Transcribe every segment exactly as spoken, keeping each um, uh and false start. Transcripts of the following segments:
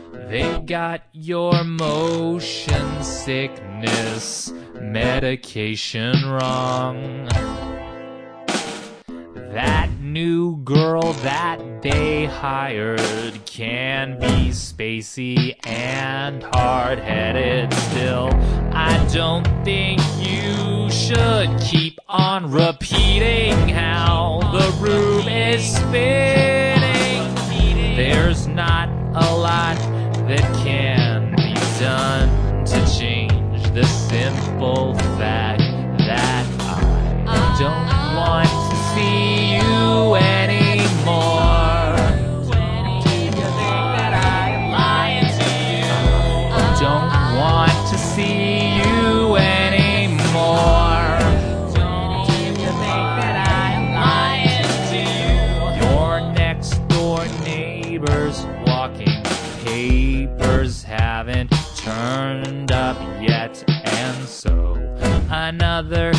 They got your motion sickness medication wrong. That new girl that they hired can be spacey and hard-headed still. I don't think you should keep on repeating how the room is spinning. There's not a lot that can be done to change the simple fact that I don't want to see you anymore. Do you think that I'm lying to you? I don't want to see you anymore. Do you think that I'm lying to you? Your next door neighbor's walking papers haven't turned up yet, and so another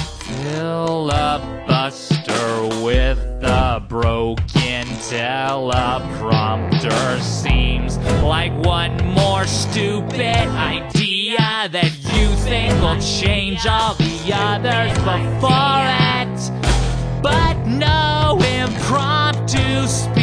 filibuster with a broken teleprompter seems like one more stupid idea that you think will change all the others before it. But no impromptu